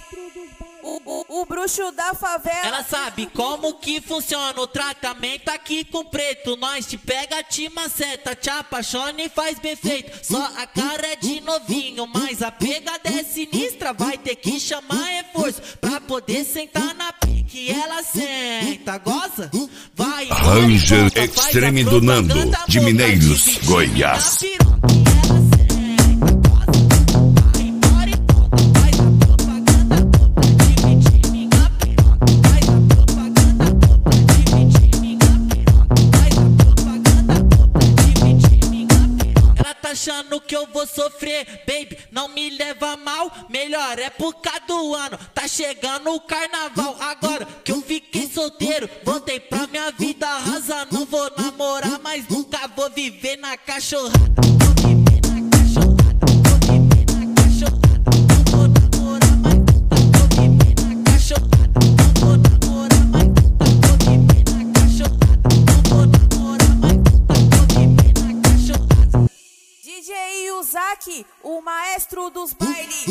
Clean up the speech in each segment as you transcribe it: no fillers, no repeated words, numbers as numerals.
O bruxo da favela. Ela sabe como que funciona o tratamento aqui com preto. Nós te pega, te maceta, te apaixona e faz bem feito. Só a cara é de novinho, mas a pegada é sinistra. Vai ter que chamar reforço pra poder sentar na pique. Ela senta, goza, vai. Ranger Extreme do Nando, de Mineiros, Goiás. Achando que eu vou sofrer, baby, não me leva mal. Melhor época do ano, tá chegando o carnaval. Agora que eu fiquei solteiro, voltei pra minha vida rasa. Não vou namorar, mas nunca vou viver na cachorrada. Vou viver na cachorrada, vou viver na cachorrada. Não vou namorar, mas nunca vou viver na cachorrada. Não vou namorar, mas nunca vou viver na cachorrada. Não vou namorar, mas nunca vou viver na cachorrada. DJ Yuzaki, o maestro dos bailes.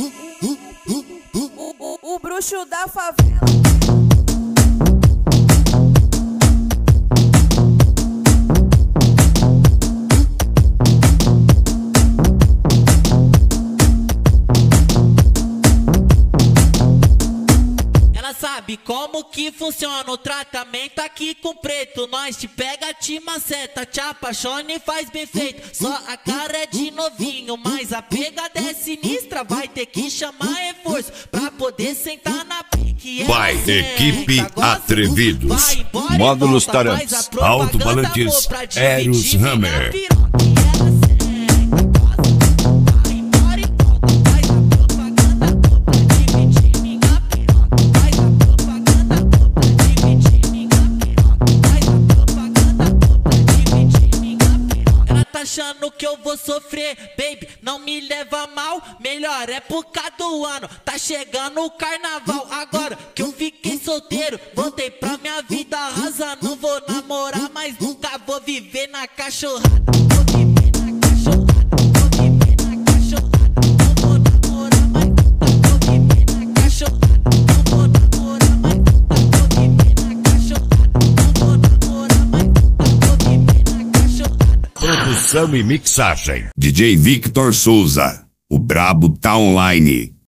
O bruxo da favela. Sabe como que funciona o tratamento aqui com preto. Nós te pega, te maceta, te apaixona e faz bem feito. Só a cara é de novinho, mas a pegada é sinistra. Vai ter que chamar reforço pra poder sentar na pique. Vai, equipe Atrevidos. Módulos Tarantes, alto-falantes, Eros Hammer. Achando que eu vou sofrer, baby, não me leva mal. Melhor época do ano, tá chegando o carnaval. Agora que eu fiquei solteiro, voltei pra minha vida rasa. Não vou namorar, mas nunca vou viver na cachorrada. Vou viver na cachorrada, vou viver na cachorrada. Não vou namorar, mas nunca vou viver na cachorrada. Não vou namorar, mas nunca vou viver na cachorrada. Não vou namorar, mas nunca vou viver na cachorrada. Produção e mixagem, DJ Victor Souza. O brabo tá online.